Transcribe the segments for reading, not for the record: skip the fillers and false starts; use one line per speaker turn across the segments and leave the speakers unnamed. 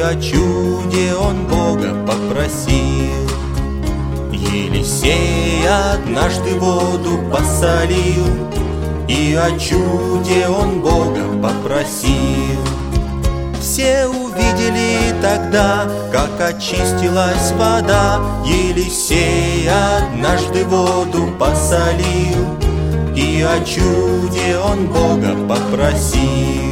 о чуде он Бога попросил. Елисей однажды воду посолил, и о чуде он Бога попросил. Все увидели тогда, как очистилась вода. Елисей однажды воду посолил, и о чуде он Бога попросил.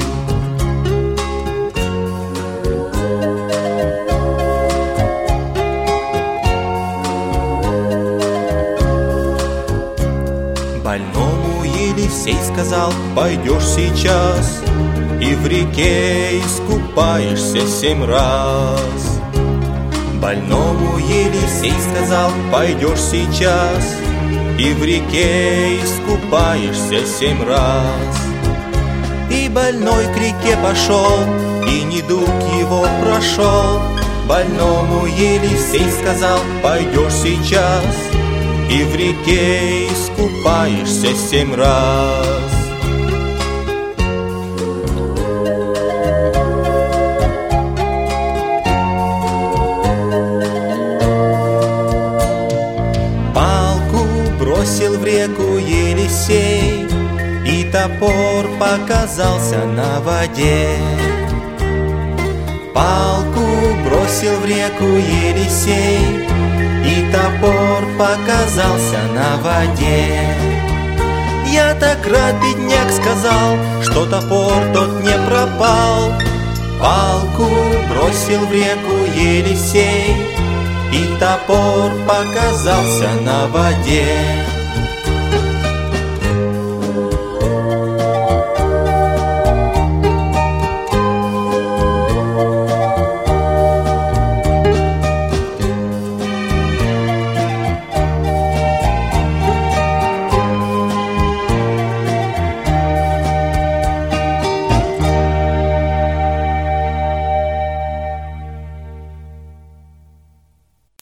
Больному Елисей сказал: пойдешь сейчас и в реке искупаешься 7 раз. Больному Елисей сказал: пойдешь сейчас и в реке искупаешься 7 раз. И больной к реке пошел, и недуг его прошел. Больному Елисей сказал: пойдешь сейчас и в реке искупаешься 7 раз. Палку бросил в реку Елисей, и топор показался на воде. Палку бросил в реку Елисей, и топор показался на воде. Я так рад, бедняк, сказал, что топор тот не пропал. Палку бросил в реку Елисей, и топор показался на воде.